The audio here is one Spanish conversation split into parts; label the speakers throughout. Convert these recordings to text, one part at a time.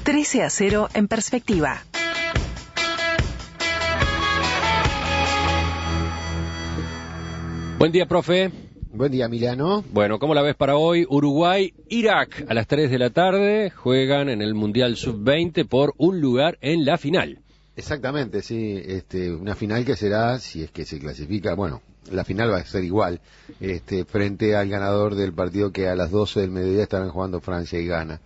Speaker 1: 13-0 en perspectiva.
Speaker 2: Buen día, profe.
Speaker 3: Buen día, Emiliano.
Speaker 2: Bueno, ¿cómo la ves para hoy? Uruguay, Irak, a las 3 de la tarde, juegan en el Mundial Sub-20 por un lugar en la final.
Speaker 3: Exactamente, sí, una final que será, si es que se clasifica, bueno, la final va a ser igual, frente al ganador del partido que a las 12 del mediodía estarán jugando Francia y Ghana.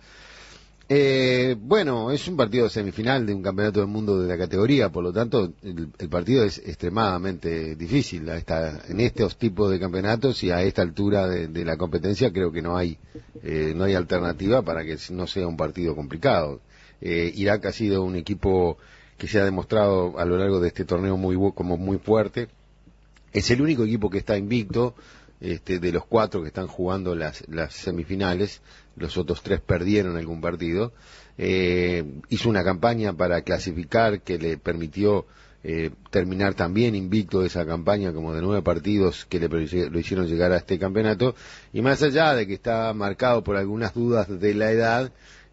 Speaker 3: Bueno, es un partido semifinal de un campeonato del mundo de la categoría, por lo tanto el partido es extremadamente difícil en estos tipos de campeonatos y a esta altura de la competencia creo que no hay alternativa para que no sea un partido complicado. Irak ha sido un equipo que se ha demostrado a lo largo de este torneo como muy fuerte. Es el único equipo que está invicto. De los 4 que están jugando las semifinales, los otros 3 perdieron algún partido. Hizo una campaña para clasificar que le permitió terminar también invicto esa campaña, como de 9 partidos que lo hicieron llegar a este campeonato. Y más allá de que está marcado por algunas dudas de la edad,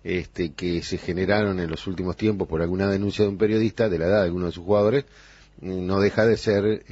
Speaker 3: que se generaron en los últimos tiempos por alguna denuncia de un periodista de la edad de algunos de sus jugadores, no deja de ser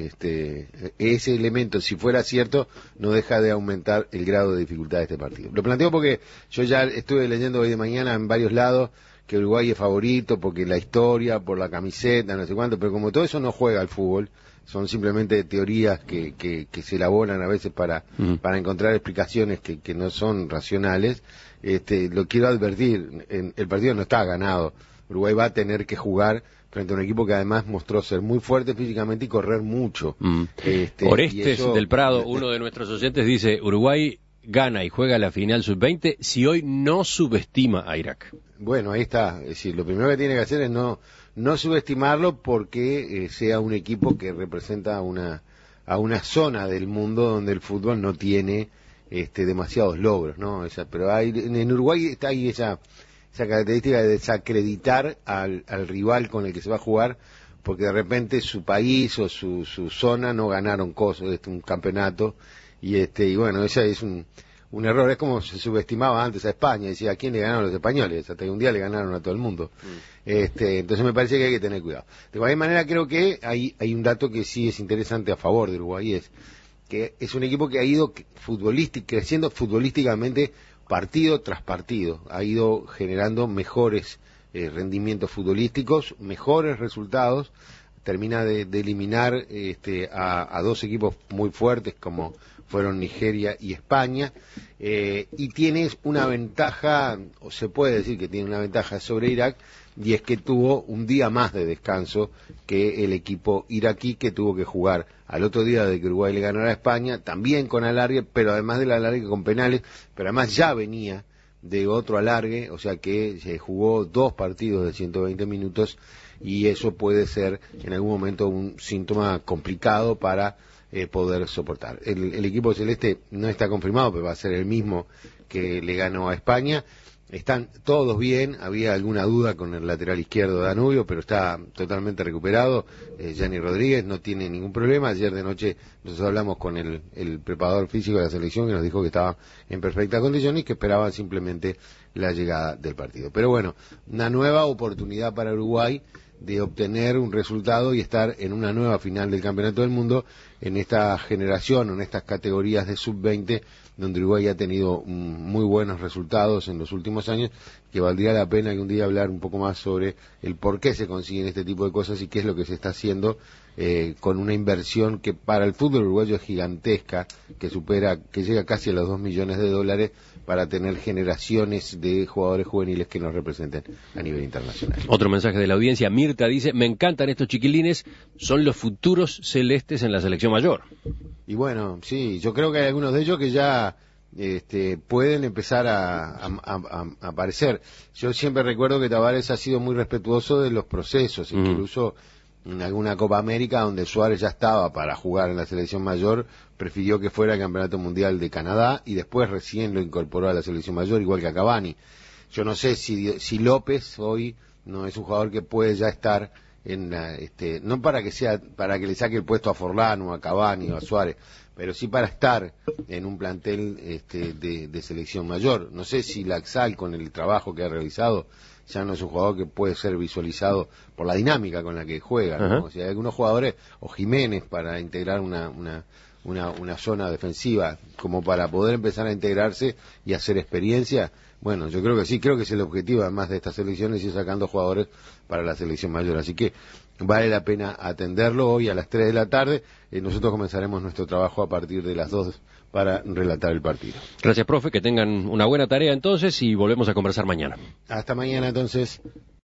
Speaker 3: ese elemento, si fuera cierto, no deja de aumentar el grado de dificultad de este partido. Lo planteo porque yo ya estuve leyendo hoy de mañana en varios lados que Uruguay es favorito porque la historia, por la camiseta, no sé cuánto, pero como todo eso no juega al fútbol, son simplemente teorías que se elaboran a veces para encontrar explicaciones que no son racionales. Lo quiero advertir, el partido no está ganado. Uruguay va a tener que jugar frente a un equipo que además mostró ser muy fuerte físicamente y correr mucho.
Speaker 2: Orestes del Prado, uno de nuestros oyentes, dice: Uruguay gana y juega la final sub-20 si hoy no subestima a Irak.
Speaker 3: Bueno, ahí está. Es decir, lo primero que tiene que hacer es no subestimarlo porque sea un equipo que representa a una zona del mundo donde el fútbol no tiene demasiados logros, ¿no? Pero en Uruguay hay esa característica de desacreditar al rival con el que se va a jugar, porque de repente su país o su zona no ganaron un campeonato, y bueno, ese es un error. Es como se subestimaba antes a España, decía: ¿a quién le ganaron los españoles? Hasta que un día le ganaron a todo el mundo. Entonces me parece que hay que tener cuidado. De cualquier manera, creo que hay un dato que sí es interesante a favor de Uruguay, es que es un equipo que ha ido creciendo futbolísticamente partido tras partido, ha ido generando mejores rendimientos futbolísticos, mejores resultados, termina de eliminar a 2 equipos muy fuertes como fueron Nigeria y España, y tienes una ventaja, o se puede decir que tiene una ventaja sobre Irak, y es que tuvo un día más de descanso que el equipo iraquí, que tuvo que jugar al otro día de que Uruguay le ganara a España, también con alargue, pero además del alargue con penales, pero además ya venía de otro alargue, o sea que se jugó 2 partidos de 120 minutos, y eso puede ser en algún momento un síntoma complicado para poder soportar. El equipo celeste no está confirmado, pero va a ser el mismo que le ganó a España. Están todos bien, había alguna duda con el lateral izquierdo Danubio, pero está totalmente recuperado. Gianni Rodríguez no tiene ningún problema. Ayer de noche nosotros hablamos con el preparador físico de la selección, que nos dijo que estaba en perfecta condición y que esperaban simplemente la llegada del partido. Pero bueno, una nueva oportunidad para Uruguay de obtener un resultado y estar en una nueva final del Campeonato del Mundo en esta generación, en estas categorías de sub-20, donde Uruguay ha tenido muy buenos resultados en los últimos años, que valdría la pena algún día hablar un poco más sobre el por qué se consiguen este tipo de cosas y qué es lo que se está haciendo con una inversión que para el fútbol uruguayo es gigantesca, que llega casi a los $2 millones para tener generaciones de jugadores juveniles que nos representen a nivel internacional.
Speaker 2: Otro mensaje de la audiencia, Mirta dice: me encantan estos chiquilines, son los futuros celestes en la selección mayor.
Speaker 3: Y bueno, sí, yo creo que hay algunos de ellos que ya pueden empezar a aparecer. Yo siempre recuerdo que Tavares ha sido muy respetuoso de los procesos, incluso en alguna Copa América donde Suárez ya estaba para jugar en la selección mayor, prefirió que fuera el Campeonato Mundial de Canadá y después recién lo incorporó a la selección mayor, igual que a Cavani. Yo no sé si López hoy no es un jugador que puede ya estar no para que le saque el puesto a Forlán o a Cavani o a Suárez, pero sí para estar en un plantel de selección mayor. No sé si Laxalt, con el trabajo que ha realizado, ya no es un jugador que puede ser visualizado por la dinámica con la que juega, ¿no? O sea, hay algunos jugadores, o Jiménez, para integrar una zona defensiva, como para poder empezar a integrarse y hacer experiencia. Bueno, yo creo que sí, creo que es el objetivo además de estas selecciones, ir sacando jugadores para la selección mayor. Así que vale la pena atenderlo hoy a las 3 de la tarde. Nosotros comenzaremos nuestro trabajo a partir de las 2 para relatar el partido.
Speaker 2: Gracias, profe, que tengan una buena tarea entonces y volvemos a conversar mañana.
Speaker 3: Hasta mañana entonces.